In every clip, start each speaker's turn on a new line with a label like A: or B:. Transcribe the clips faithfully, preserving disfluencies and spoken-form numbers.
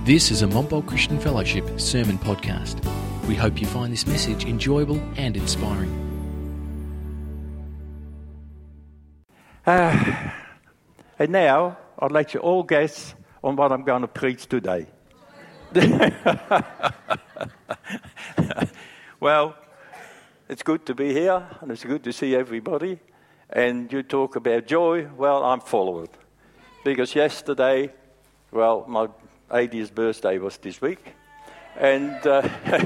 A: This is a Montbult Christian Fellowship sermon podcast. We hope you find this message enjoyable and inspiring.
B: Uh, and now, I'd like you all guess on what I'm going to preach today. Well, it's good to be here, and it's good to see everybody. And you talk about joy, well, I'm full of it. Because yesterday, well, my eightieth birthday was this week. And uh,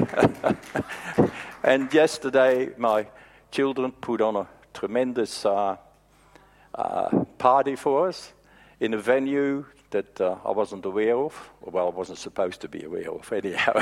B: and yesterday, my children put on a tremendous uh, uh, party for us in a venue that uh, I wasn't aware of. Well, I wasn't supposed to be aware of, anyhow.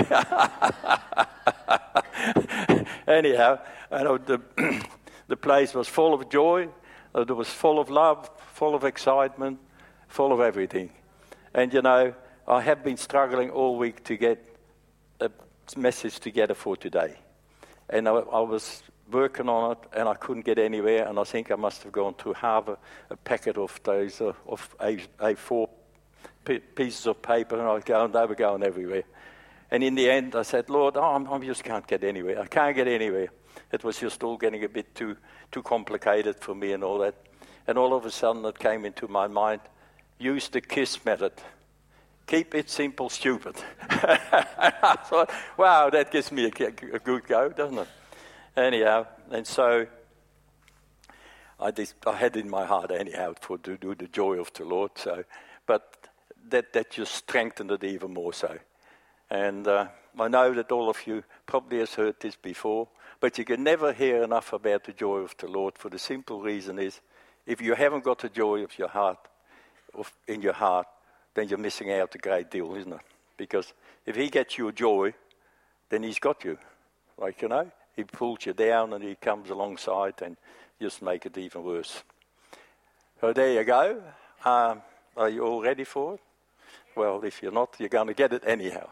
B: anyhow, I know the, the place was full of joy. It was full of love, full of excitement, full of everything. And, you know, I have been struggling all week to get a message together for today. And I, I was working on it, and I couldn't get anywhere, and I think I must have gone to half a, a packet of those, uh, of A, A four p- pieces of paper, and I was going, they were going everywhere. And in the end, I said, Lord, oh, I'm, I just can't get anywhere. I can't get anywhere. It was just all getting a bit too too complicated for me and all that. And all of a sudden it came into my mind, use the KISS method. Keep it simple, stupid. I thought, wow, that gives me a, a good go, doesn't it? Anyhow, and so I, did, I had in my heart anyhow for to do the joy of the Lord. So, but that, that just strengthened it even more so. And uh, I know that all of you probably has heard this before, but you can never hear enough about the joy of the Lord, for the simple reason is, if you haven't got the joy of your heart, of, in your heart, then you're missing out a great deal, isn't it? Because if he gets you joy, then he's got you. Like, you know, he pulls you down and he comes alongside and just make it even worse. So there you go. Um, are you all ready for it? Well, if you're not, you're going to get it anyhow.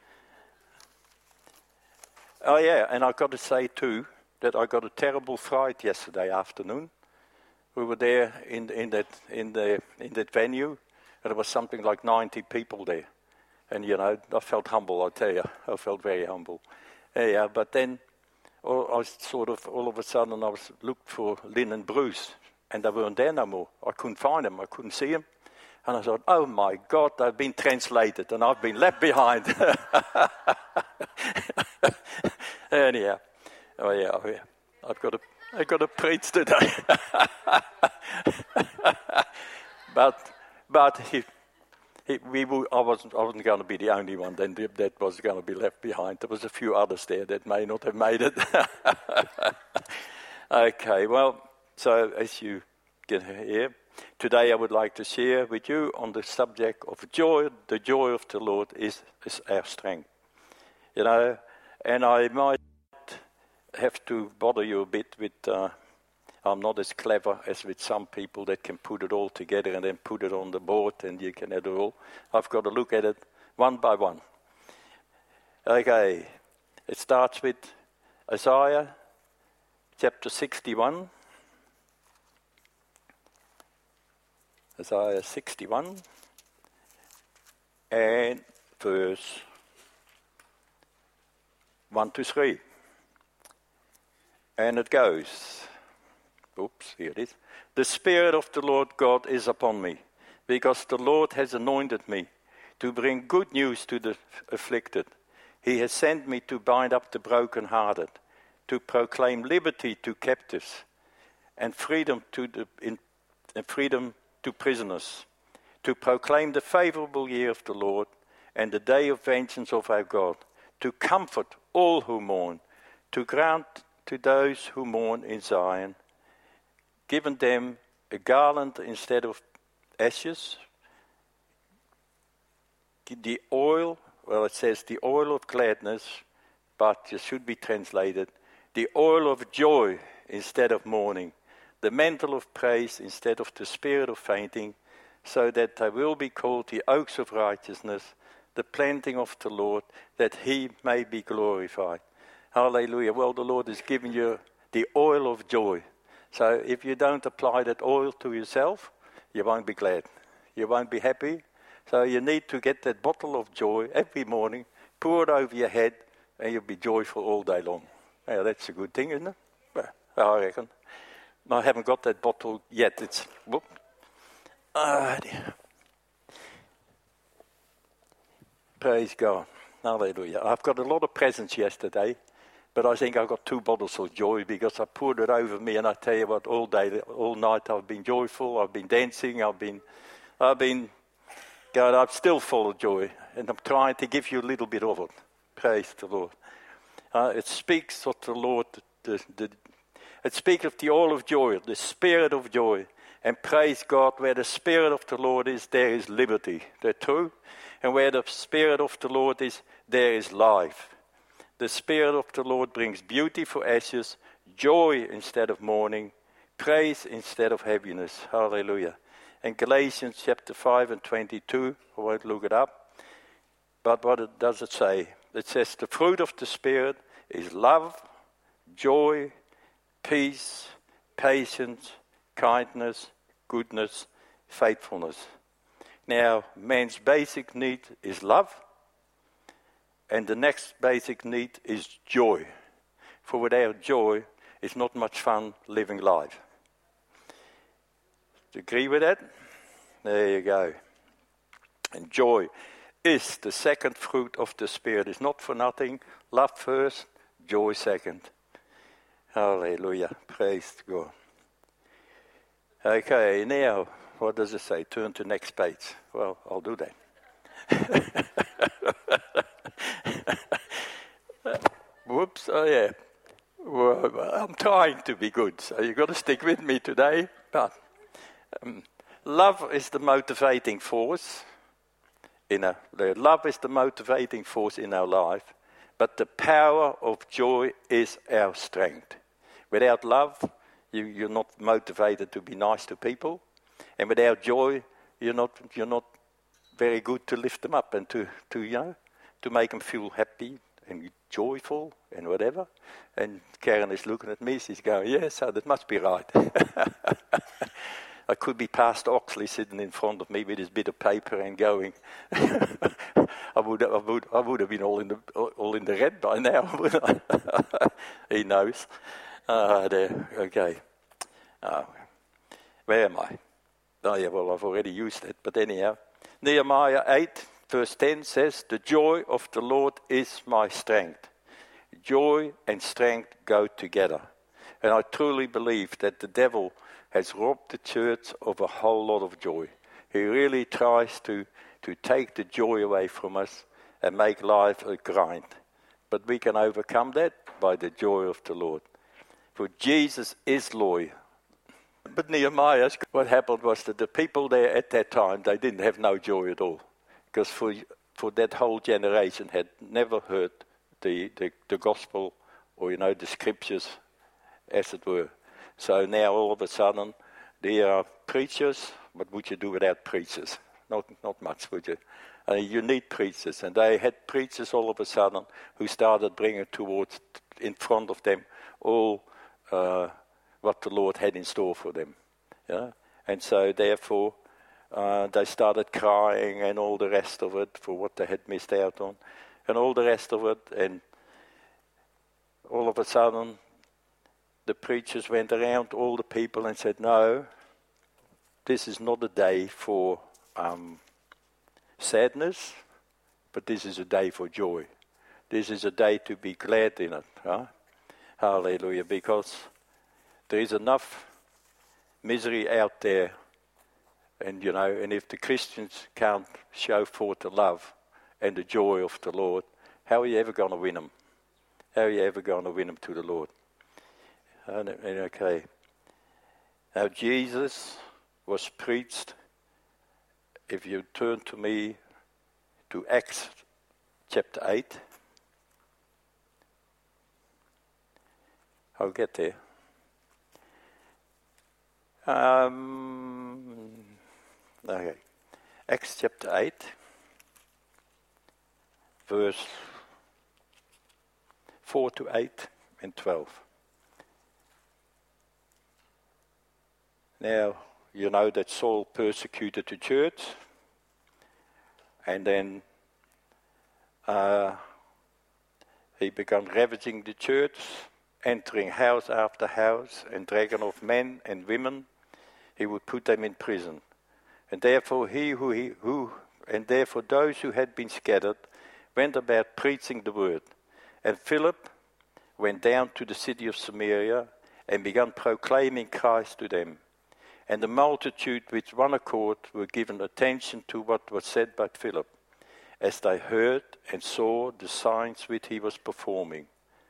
B: Oh yeah, and I've got to say too that I got a terrible fright yesterday afternoon. We were there in in that in the in that venue, and there was something like ninety people there, and you know I felt humble. I tell you, I felt very humble. Yeah, but then all, I was sort of all of a sudden I was looked for Lynn and Bruce, and they weren't there no more. I couldn't find them. I couldn't see them. And I thought, oh my God, they've been translated and I've been left behind. Anyhow, oh yeah, oh yeah, I've got to, I've got to preach today. but, but he, he, we, I wasn't, I wasn't going to be the only one. Then that was going to be left behind. There was a few others there that may not have made it. Okay, well, so as you get here. Today I would like to share with you on the subject of joy. The joy of the Lord is, is our strength. You know, and I might have to bother you a bit with, uh, I'm not as clever as with some people that can put it all together and then put it on the board and you can have it all. I've got to look at it one by one. Okay, it starts with Isaiah chapter sixty-one. Isaiah sixty-one and verse one to three. And it goes, oops, here it is. The Spirit of the Lord God is upon me, because the Lord has anointed me to bring good news to the afflicted. He has sent me to bind up the brokenhearted, to proclaim liberty to captives and freedom to the in, and freedom to prisoners, to proclaim the favorable year of the Lord and the day of vengeance of our God, to comfort all who mourn, to grant to those who mourn in Zion, giving them a garland instead of ashes, the oil, well it says the oil of gladness, but it should be translated, the oil of joy instead of mourning, the mantle of praise instead of the spirit of fainting, so that they will be called the oaks of righteousness, the planting of the Lord, that he may be glorified. Hallelujah. Well, the Lord has given you the oil of joy. So if you don't apply that oil to yourself, you won't be glad. You won't be happy. So you need to get that bottle of joy every morning, pour it over your head, and you'll be joyful all day long. Yeah, that's a good thing, isn't it? Well, I reckon. I haven't got that bottle yet. It's... Whoop. Ah, dear. Praise God. Hallelujah. I've got a lot of presents yesterday, but I think I've got two bottles of joy because I poured it over me, and I tell you what, all day, all night I've been joyful, I've been dancing, I've been, I've been, God, I'm still full of joy, and I'm trying to give you a little bit of it. Praise the Lord. Uh, it speaks of the Lord, the, the, it speaks of the oil of joy, the spirit of joy. And praise God, where the spirit of the Lord is, there is liberty. That's true. And where the spirit of the Lord is, there is life. The spirit of the Lord brings beauty for ashes, joy instead of mourning, praise instead of heaviness. Hallelujah. And Galatians chapter five and twenty-two, I won't look it up. But what it, does it say? It says the fruit of the Spirit is love, joy, peace, patience, kindness, goodness, faithfulness. Now, man's basic need is love, and the next basic need is joy. For without joy, it's not much fun living life. Do you agree with that? There you go. And joy is the second fruit of the Spirit. It's not for nothing. Love first, joy second. Hallelujah. Praise God. Okay, now, what does it say? Turn to next page. Well, I'll do that. Whoops, oh yeah. Well, I'm trying to be good, so you've got to stick with me today. But um, love is the motivating force. In a, the love is the motivating force in our life, but the power of joy is our strength. Without love, you, you're not motivated to be nice to people, and without joy, you're not you're not very good to lift them up and to, to you know to make them feel happy and joyful and whatever. And Karen is looking at me, she's going, yes, so that must be right. I could be Pastor Oxley sitting in front of me with his bit of paper and going. I would, I would, I would have been all in the, all in the red by now, wouldn't I? He knows. Uh, there, okay. Uh, where am I? Oh yeah, well I've already used it, but anyhow. Nehemiah eight, verse ten says, the joy of the Lord is my strength. Joy and strength go together. And I truly believe that the devil has robbed the church of a whole lot of joy. He really tries to, to take the joy away from us and make life a grind. But we can overcome that by the joy of the Lord. For Jesus is Lord. But Nehemiah, what happened was that the people there at that time, they didn't have no joy at all. Because for for that whole generation had never heard the, the, the gospel or, you know, the scriptures, as it were. So now all of a sudden, there are preachers. What would you do without preachers? Not not much, would you? Uh, you need preachers. And they had preachers all of a sudden who started bringing towards, in front of them, all uh, what the Lord had in store for them. Yeah? And so therefore, uh, they started crying and all the rest of it for what they had missed out on. And all the rest of it. And all of a sudden, the preachers went around to all the people and said, no, this is not a day for um, sadness, but this is a day for joy. This is a day to be glad in it. Huh? Hallelujah, because there is enough misery out there, and you know, and if the Christians can't show forth the love and the joy of the Lord, how are you ever going to win them? How are you ever going to win them to the Lord? And, and okay. Now Jesus was preached. If you turn to me to Acts chapter eight, I'll get there. Um, okay. Acts chapter eight, verse four to eight and twelve. Now, you know that Saul persecuted the church, And then uh, he began ravaging the church, entering house after house, and dragging off men and women. He would put them in prison. And therefore he who, he, who and therefore those who had been scattered went about preaching the word. And Philip went down to the city of Samaria and began proclaiming Christ to them. And the multitude with one accord were given attention to what was said by Philip, as they heard and saw the signs which he was performing.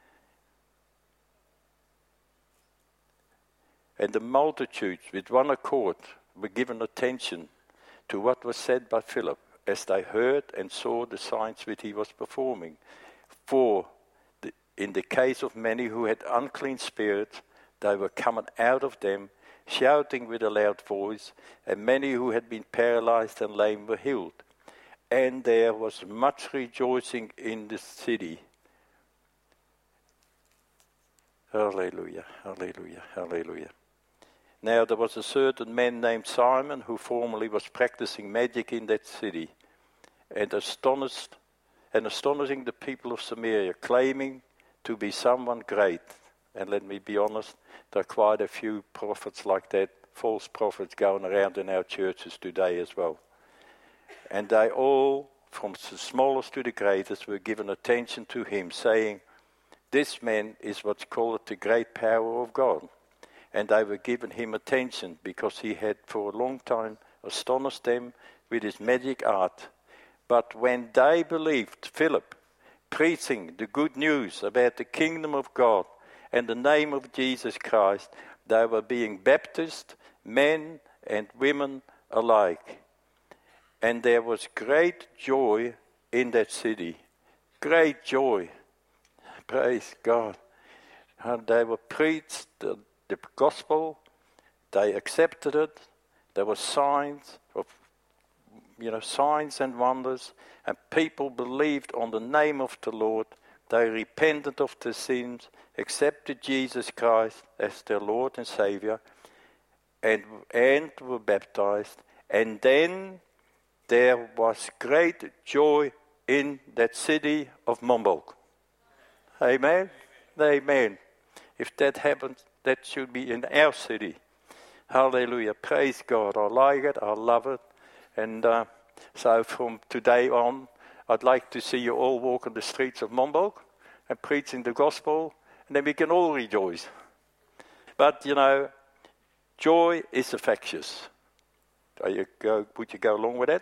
B: And the multitudes with one accord were given attention to what was said by Philip, as they heard and saw the signs which he was performing. For the, in the case of many who had unclean spirits, they were coming out of them, shouting with a loud voice, and many who had been paralyzed and lame were healed. And there was much rejoicing in the city. Hallelujah, hallelujah, hallelujah. Now there was a certain man named Simon who formerly was practicing magic in that city, and astonished and astonishing the people of Samaria, claiming to be someone great. And let me be honest, there are quite a few prophets like that, false prophets going around in our churches today as well. And they all, from the smallest to the greatest, were given attention to him, saying, "This man is what's called the great power of God." And they were given him attention because he had for a long time astonished them with his magic art. But when they believed Philip preaching the good news about the kingdom of God and the name of Jesus Christ, they were being baptized, men and women alike. And there was great joy in that city. Great joy. Praise God. And they were preached the, the gospel. They accepted it. There were signs of, you know, signs and wonders. And people believed on the name of the Lord. They repented of their sins, accepted Jesus Christ as their Lord and Savior, and, and were baptized. And then there was great joy in that city of Mombalk. Amen? Amen. If that happens, that should be in our city. Hallelujah. Praise God. I like it. I love it. And uh, so from today on, I'd like to see you all walk on the streets of Mombalk and preaching the gospel, and then we can all rejoice. But, you know, joy is infectious. Are you go, would you go along with that?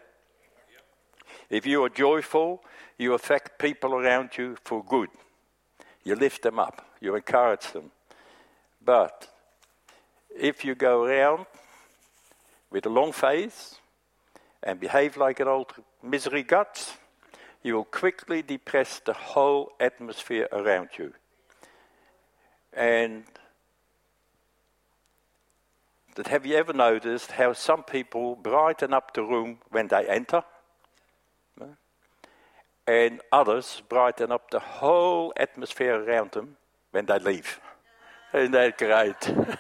B: If you are joyful, you affect people around you for good. You lift them up. You encourage them. But if you go around with a long face and behave like an old misery guts, you will quickly depress the whole atmosphere around you. And that, have you ever noticed how some people brighten up the room when they enter? And others brighten up the whole atmosphere around them when they leave. Isn't that great?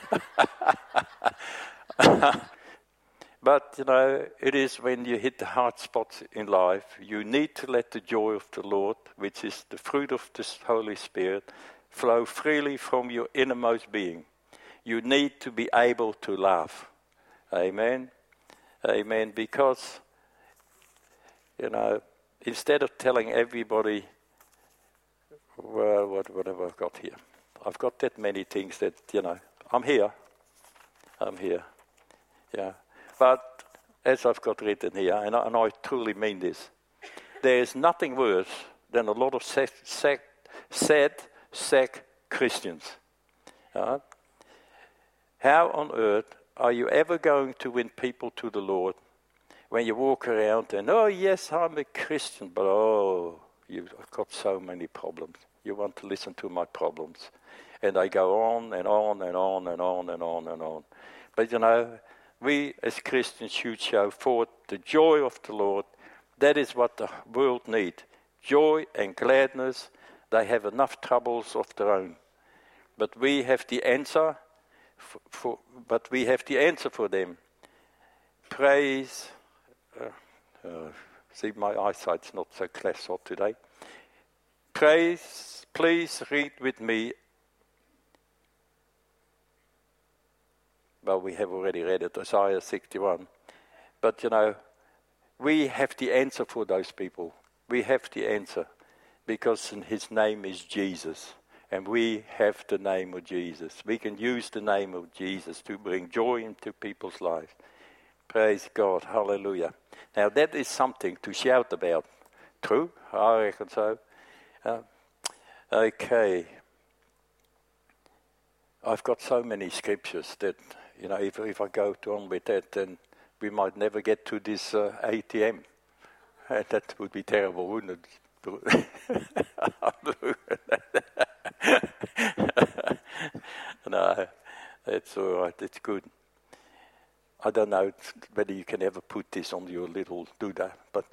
B: But, you know, it is when you hit the hard spots in life, you need to let the joy of the Lord, which is the fruit of the Holy Spirit, flow freely from your innermost being. You need to be able to laugh. Amen? Amen. Because, you know, instead of telling everybody, well, what, what have I got here? I've got that many things that, you know, I'm here. I'm here. Yeah. But as I've got written here, and I, and I truly mean this, there is nothing worse than a lot of sad, sad, sad, sad Christians. Uh, how on earth are you ever going to win people to the Lord when you walk around and, oh yes, I'm a Christian, but oh, you've got so many problems. You want to listen to my problems. And they go on and on and on and on and on and on. But you know, we as Christians should show forth the joy of the Lord. That is what the world needs. Joy and gladness. They have enough troubles of their own. But we have the answer for, for but we have the answer for them. Praise uh, uh, See, my eyesight's not so clear today. Praise, please read with me. Well, we have already read it, Isaiah sixty-one. But, you know, we have the answer for those people. We have the answer because his name is Jesus. And we have the name of Jesus. We can use the name of Jesus to bring joy into people's lives. Praise God. Hallelujah. Now, that is something to shout about. True? I reckon so. Uh, okay. I've got so many scriptures that, you know, if, if I go on with that, then we might never get to this uh, A T M. Uh, that would be terrible, wouldn't it? No, it's all right, it's good. I don't know whether you can ever put this on your little doodah, but,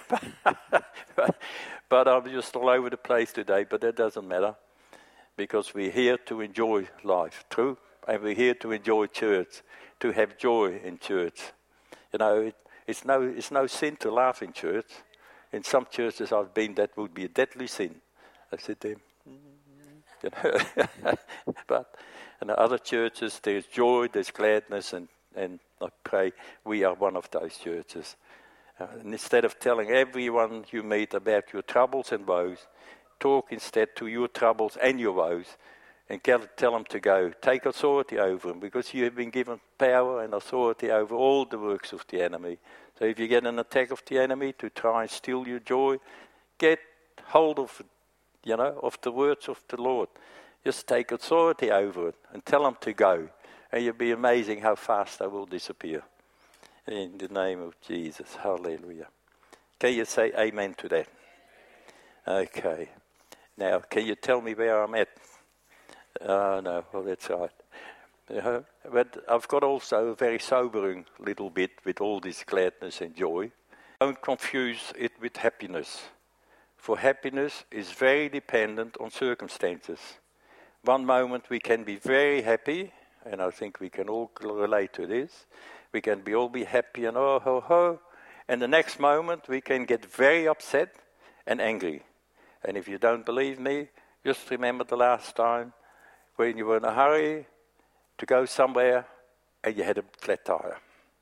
B: but, but I'm just all over the place today, but that doesn't matter, because we're here to enjoy life, true? And we're here to enjoy church, to have joy in church. You know, it, it's no it's no sin to laugh in church. In some churches I've been, that would be a deadly sin. I said to him, you know. But in other churches there's joy, there's gladness, and, and I pray we are one of those churches. Uh, and instead of telling everyone you meet about your troubles and woes, talk instead to your troubles and your woes, and tell them to go. Take authority over them, because you have been given power and authority over all the works of the enemy. So if you get an attack of the enemy to try and steal your joy, get hold of, you know, of the words of the Lord. Just take authority over it and tell them to go. And you'll be amazing how fast they will disappear. In the name of Jesus. Hallelujah. Can you say amen to that? Okay. Now, can you tell me where I'm at? Oh, no, well, that's right. Uh, but I've got also a very sobering little bit with all this gladness and joy. Don't confuse it with happiness. For happiness is very dependent on circumstances. One moment we can be very happy, and I think we can all relate to this. We can be all be happy and oh, ho, ho. And the next moment we can get very upset and angry. And if you don't believe me, just remember the last time when you were in a hurry to go somewhere and you had a flat tire.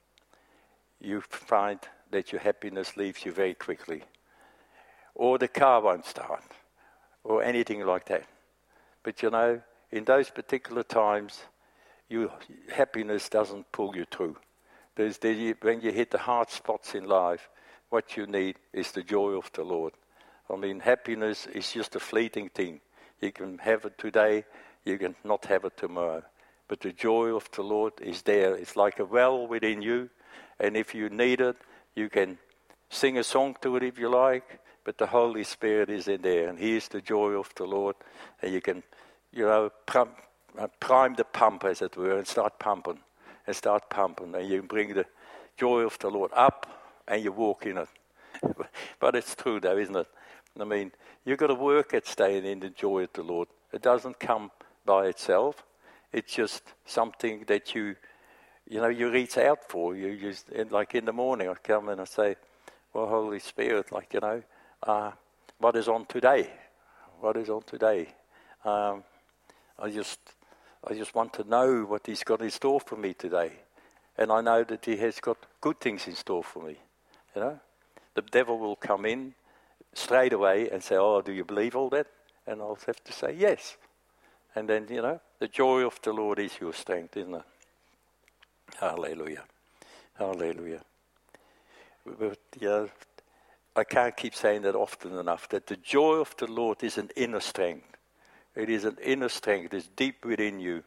B: You find that your happiness leaves you very quickly. Or the car won't start, or anything like that. But you know, in those particular times, your happiness doesn't pull you through. There's the, when you hit the hard spots in life, what you need is the joy of the Lord. I mean, happiness is just a fleeting thing. You can have it today, you can not have it tomorrow. But the joy of the Lord is there. It's like a well within you. And if you need it, you can sing a song to it if you like. But the Holy Spirit is in there. And He is the joy of the Lord. And you can, you know, prime, prime the pump, as it were, and start pumping. And start pumping. And you bring the joy of the Lord up and you walk in it. But it's true though, isn't it? I mean, you've got to work at staying in the joy of the Lord. It doesn't come by itself. It's just something that you, you know, you reach out for. You just, like in the morning, I come and I say, well, Holy Spirit, like, you know, uh, what is on today? What is on today? Um, I just, I just want to know what He's got in store for me today. And I know that He has got good things in store for me, you know. The devil will come in straight away and say, oh, do you believe all that? And I'll have to say, yes. And then, you know, the joy of the Lord is your strength, isn't it? Hallelujah. Hallelujah. But, yeah, I can't keep saying that often enough, that the joy of the Lord is an inner strength. It is an inner strength. It's deep within you.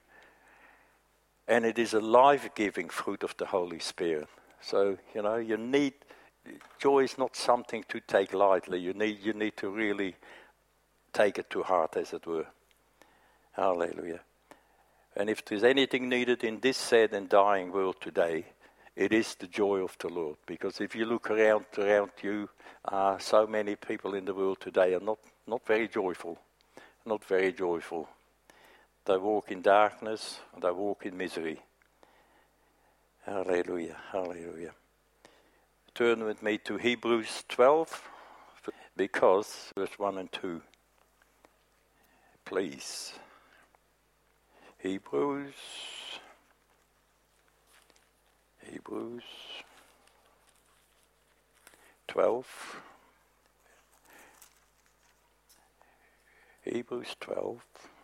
B: And it is a life-giving fruit of the Holy Spirit. So, you know, you need... Joy is not something to take lightly. You need you need to really take it to heart, as it were. Hallelujah. And if there's anything needed in this sad and dying world today, it is the joy of the Lord. Because if you look around around you, uh, so many people in the world today are not, not very joyful. Not very joyful. They walk in darkness, and they walk in misery. Hallelujah. Hallelujah. turn with me to Hebrews twelve, because verse one and two. Please. Hebrews. Hebrews twelve. Hebrews twelve.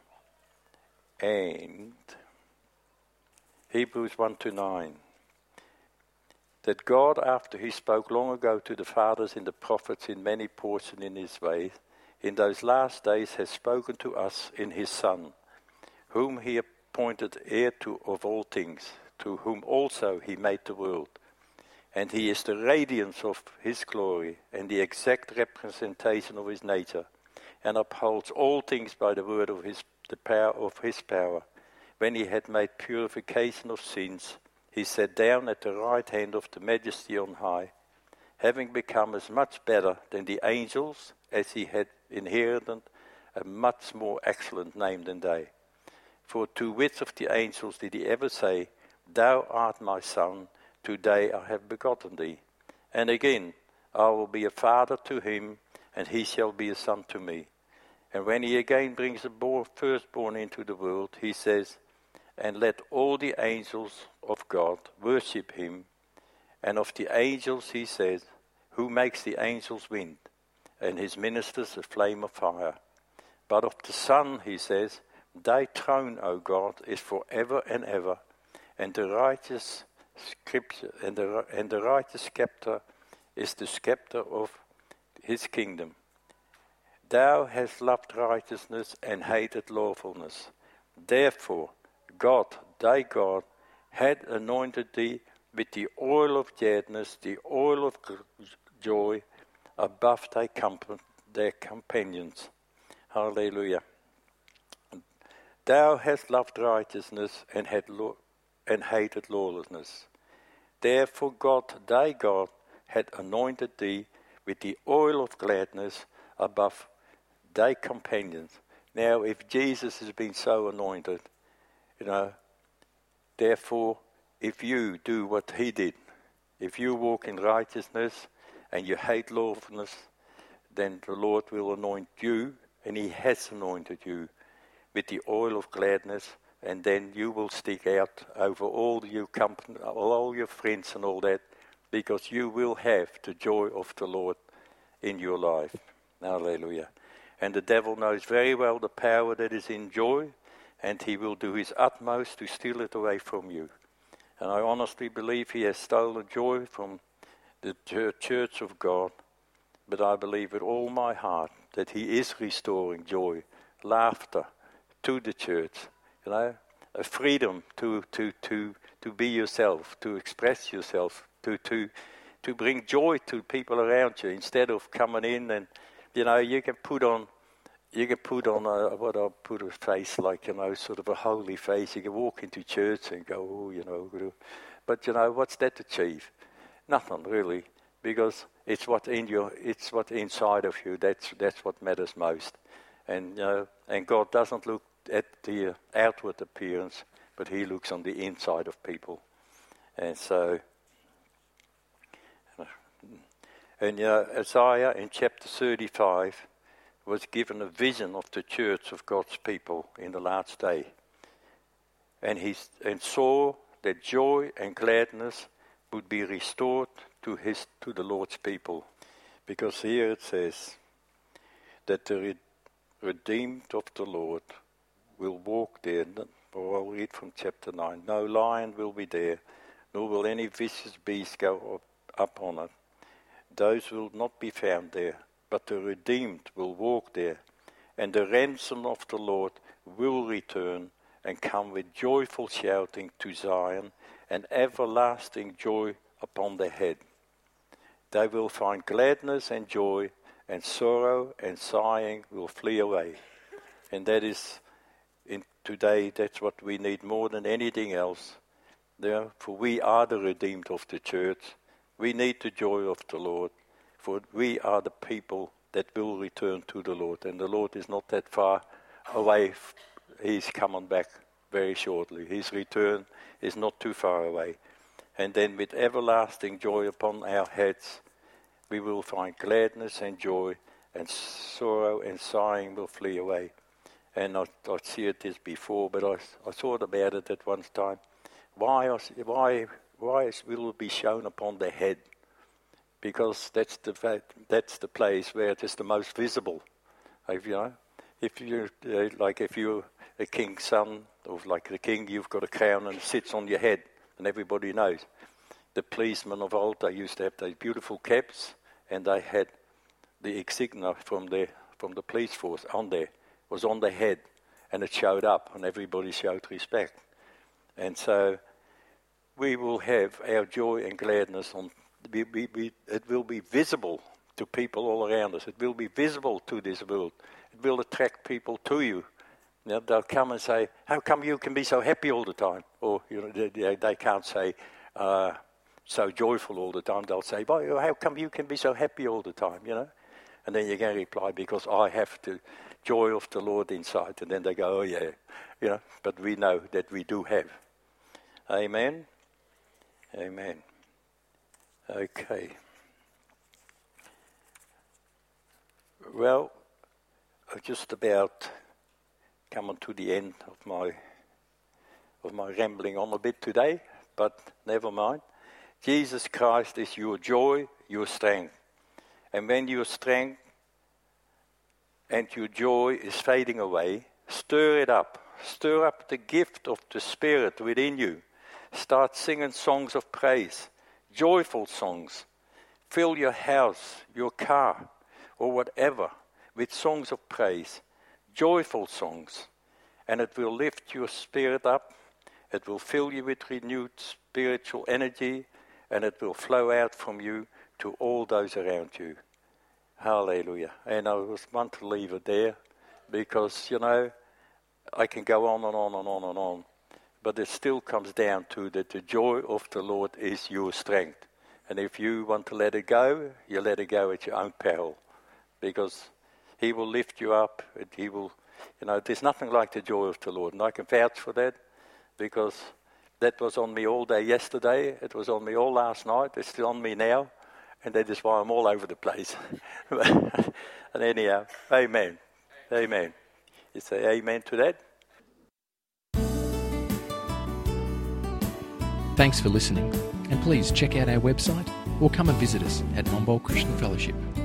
B: And Hebrews one to nine. That God, after he spoke long ago to the fathers in the prophets in many portions in his ways, in those last days has spoken to us in his Son, whom he appointed heir to of all things, to whom also he made the world. And he is the radiance of his glory and the exact representation of his nature, and upholds all things by the word of his the power of his power. When he had made purification of sins, he sat down at the right hand of the Majesty on high, having become as much better than the angels, as he had inherited a much more excellent name than they. For to which of the angels did he ever say, Thou art my son, today I have begotten thee? And again, I will be a father to him, and he shall be a son to me. And when he again brings the born, firstborn into the world, he says, And let all the angels of God worship him. And of the angels he says, Who makes the angels wind, and his ministers a flame of fire? But of the Son he says, Thy throne, O God, is forever and ever, and the righteous scripture and the and the righteous scepter is the scepter of his kingdom. Thou hast loved righteousness and hated lawfulness. Therefore, God, thy God, had anointed thee with the oil of gladness, the oil of joy, above thy comp- their companions. Hallelujah. Thou hast loved righteousness and had law- and hated lawlessness. Therefore God, thy God, had anointed thee with the oil of gladness above thy companions. Now, if Jesus has been so anointed, you know, therefore, if you do what he did, if you walk in righteousness and you hate lawfulness, then the Lord will anoint you, and he has anointed you with the oil of gladness, and then you will stick out over all your company, all your friends and all that, because you will have the joy of the Lord in your life. Hallelujah. And the devil knows very well the power that is in joy, and he will do his utmost to steal it away from you. And I honestly believe he has stolen joy from the church of God, but I believe with all my heart that he is restoring joy, laughter to the church, you know, a freedom to, to, to, to be yourself, to express yourself, to, to, to bring joy to people around you, instead of coming in and, you know, you can put on, you can put on a, what I put a face like, you know, sort of a holy face. You can walk into church and go, oh, you know, but you know, what's that achieve? Nothing really, because it's what in your, it's what inside of you. That's that's what matters most, and you know, and God doesn't look at the outward appearance, but he looks on the inside of people. And so, and you know, Isaiah in chapter thirty-five was given a vision of the church of God's people in the last day. And he and saw that joy and gladness would be restored to his to the Lord's people. Because here it says that the re- redeemed of the Lord will walk there. Or I'll read from chapter nine. No lion will be there, nor will any vicious beast go up, up on it. Those will not be found there, but the redeemed will walk there. And the ransom of the Lord will return and come with joyful shouting to Zion, and everlasting joy upon their head. They will find gladness and joy, and sorrow and sighing will flee away. And that is, in today, that's what we need more than anything else. There, for we are the redeemed of the church. We need the joy of the Lord, for we are the people that will return to the Lord. And the Lord is not that far away. He's coming back very shortly. His return is not too far away. And then with everlasting joy upon our heads, we will find gladness and joy, and sorrow and sighing will flee away. And I, I see it this before, but I, I thought about it at one time. Why, why, why will it be shown upon the head? Because that's the fact, that's the place where it is the most visible. If you know, if you uh, like, if you're a king's son, or like the king, you've got a crown and it sits on your head, and everybody knows. The policemen of old, they used to have those beautiful caps, and they had the insignia from the from the police force on there. Was on their head, and it showed up, and everybody showed respect. And so we will have our joy and gladness on. We, we, we, it will be visible to people all around us. It will be visible to this world. It will attract people to you. You know, they'll come and say, "How come you can be so happy all the time?" Or you know, they, they can't say uh, so joyful all the time. They'll say, "Well, how come you can be so happy all the time?" You know, and then you can reply, "Because I have to." Joy of the Lord inside." And then they go, "Oh yeah," you know, but we know that we do have. Amen. Amen. Okay. Well, I've just about come to the end of my of my rambling on a bit today, but never mind. Jesus Christ is your joy, your strength. And when your strength and your joy is fading away, stir it up. Stir up the gift of the Spirit within you. Start singing songs of praise, joyful songs. Fill your house, your car, or whatever with songs of praise, joyful songs. And it will lift your spirit up. It will fill you with renewed spiritual energy, and it will flow out from you to all those around you. Hallelujah. And I just want to leave it there because, you know, I can go on and on and on and on. But it still comes down to that the joy of the Lord is your strength. And if you want to let it go, you let it go at your own peril. Because He will lift you up. And He will, you know, there's nothing like the joy of the Lord. And I can vouch for that because that was on me all day yesterday. It was on me all last night. It's still on me now. And that is why I'm all over the place. And anyhow, amen. Amen. You say amen to that?
A: Thanks for listening, and please check out our website or come and visit us at Momboll Christian Fellowship.